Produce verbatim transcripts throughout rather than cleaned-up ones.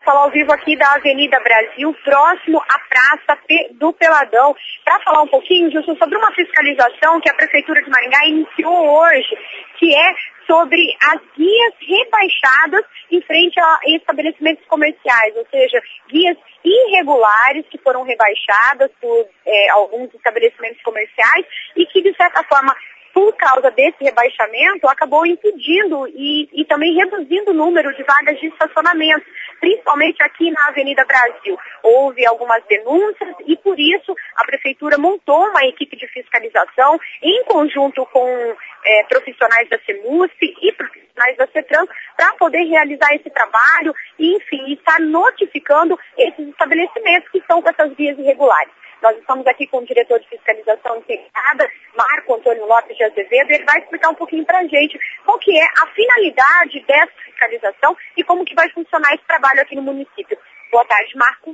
Falo ao vivo aqui da Avenida Brasil, próximo à Praça do Peladão, para falar um pouquinho, Gilson, sobre uma fiscalização que a Prefeitura de Maringá iniciou hoje, que é sobre as guias rebaixadas em frente a estabelecimentos comerciais, ou seja, guias irregulares que foram rebaixadas por é, alguns estabelecimentos comerciais e que, de certa forma, por causa desse rebaixamento, acabou impedindo e, e também reduzindo o número de vagas de estacionamento, principalmente aqui na Avenida Brasil. Houve algumas denúncias e, por isso, a Prefeitura montou uma equipe de fiscalização em conjunto com é, profissionais da CEMUSP e profissionais da CETRAN para poder realizar esse trabalho e, enfim, estar notificando esses estabelecimentos que estão com essas vias irregulares. Nós estamos aqui com o diretor de fiscalização integrada, Marco Antônio Lopes de Azevedo, e ele vai explicar um pouquinho para a gente qual que é a finalidade dessa fiscalização e como que vai funcionar esse trabalho aqui no município. Boa tarde, Marco.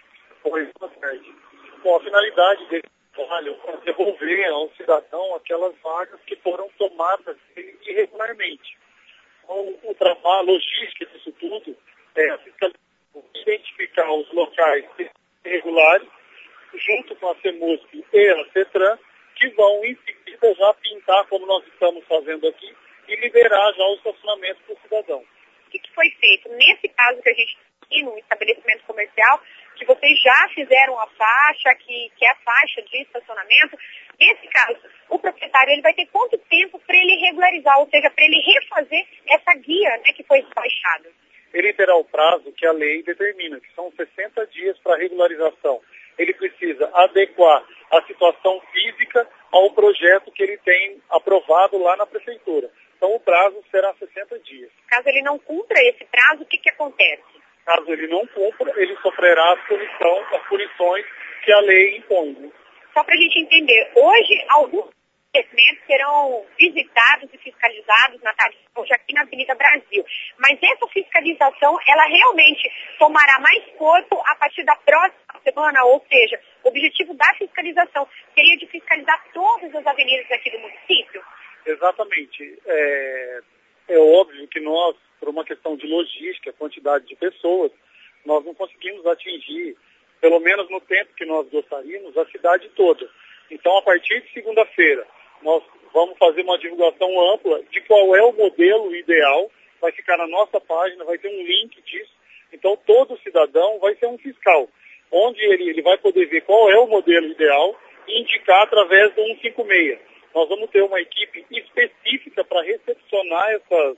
Oi, boa tarde. Bom, a finalidade desse trabalho é devolver ao cidadão aquelas vagas que foram tomadas irregularmente. Então, o trabalho, a logística disso tudo é a fiscalização, identificar os locais irregulares, junto com a CEMUSP e a CETRAN, que vão em seguida já pintar, como nós estamos fazendo aqui, e liberar já o estacionamento para o cidadão. O que, que foi feito? Nesse caso que a gente tem no estabelecimento comercial, que vocês já fizeram a faixa, que, que é a faixa de estacionamento, nesse caso, o proprietário ele vai ter quanto tempo para ele regularizar, ou seja, para ele refazer essa guia, né, que foi baixada? Ele terá o prazo que a lei determina, que são sessenta dias para regularização. Ele precisa adequar a situação física ao projeto que ele tem aprovado lá na Prefeitura. Então, o prazo será sessenta dias. Caso ele não cumpra esse prazo, o que, que acontece? Caso ele não cumpra, ele sofrerá as punições, as punições que a lei impõe. Né? Só para a gente entender, hoje alguns estabelecimentos serão visitados e fiscalizados na tarde hoje aqui na Avenida Brasil. Mas essa fiscalização, ela realmente tomará mais corpo a partir da próxima semana, ou seja, o objetivo da fiscalização seria de fiscalizar todas as avenidas aqui do município? Exatamente. É, é óbvio que nós, por uma questão de logística, quantidade de pessoas, nós não conseguimos atingir, pelo menos no tempo que nós gostaríamos, a cidade toda. Então, a partir de segunda-feira, nós vamos fazer uma divulgação ampla de qual é o modelo ideal, vai ficar na nossa página, vai ter um link disso. Então, todo cidadão vai ser um fiscal, onde ele, ele vai poder ver qual é o modelo ideal e indicar através do cento e cinquenta e seis. Nós vamos ter uma equipe específica para recepcionar essas,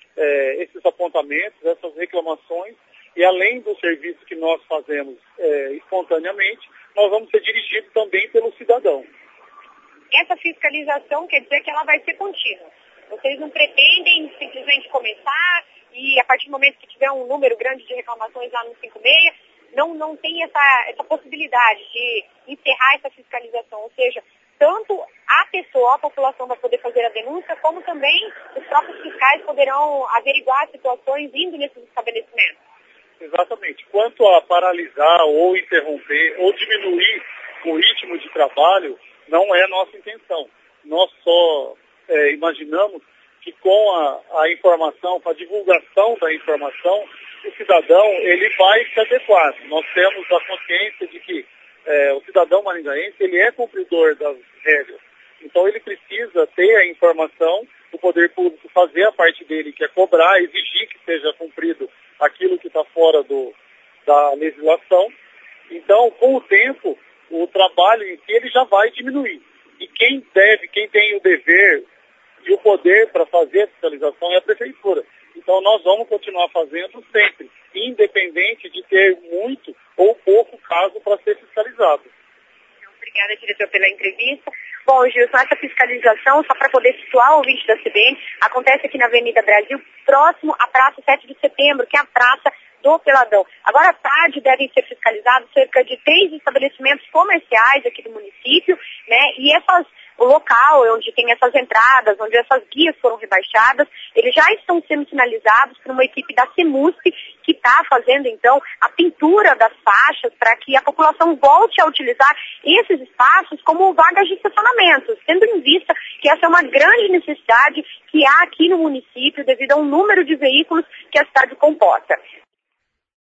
é, esses apontamentos, essas reclamações, e além do serviço que nós fazemos é, espontaneamente, nós vamos ser dirigidos também pelo cidadão. Essa fiscalização quer dizer que ela vai ser contínua. Vocês não pretendem simplesmente começar e a partir do momento que tiver um número grande de reclamações lá no cento e cinquenta e seis, não, não tem essa, essa possibilidade de encerrar essa fiscalização. Ou seja, tanto a pessoa, a população vai poder fazer a denúncia, como também os próprios fiscais poderão averiguar situações indo nesses estabelecimentos. Exatamente. Quanto a paralisar ou interromper ou diminuir o ritmo de trabalho, não é nossa intenção. Nós só é, imaginamos que com a, a informação, com a divulgação da informação, o cidadão ele vai se adequar. Nós temos a consciência de que é, o cidadão maringaense ele é cumpridor das regras. Então ele precisa ter a informação, o poder público fazer a parte dele, que é cobrar, exigir que seja cumprido aquilo que está fora do, da legislação. Então, com o tempo, o trabalho em si ele já vai diminuir. E quem deve, quem tem o dever e o poder para fazer a fiscalização é a Prefeitura. Então, nós vamos continuar fazendo sempre, independente de ter muito ou pouco caso para ser fiscalizado. Obrigada, diretor, pela entrevista. Bom, Gilson, essa fiscalização, só para poder situar o ouvinte da C B N, acontece aqui na Avenida Brasil, próximo à Praça sete de Setembro, que é a Praça do Peladão. Agora à tarde devem ser fiscalizados cerca de três estabelecimentos comerciais aqui do município, né? E essas, o local onde tem essas entradas, onde essas guias foram rebaixadas, eles já estão sendo sinalizados por uma equipe da CEMUSP, que está fazendo, então, a pintura das faixas para que a população volte a utilizar esses espaços como vagas de estacionamento, tendo em vista que essa é uma grande necessidade que há aqui no município devido ao número de veículos que a cidade comporta.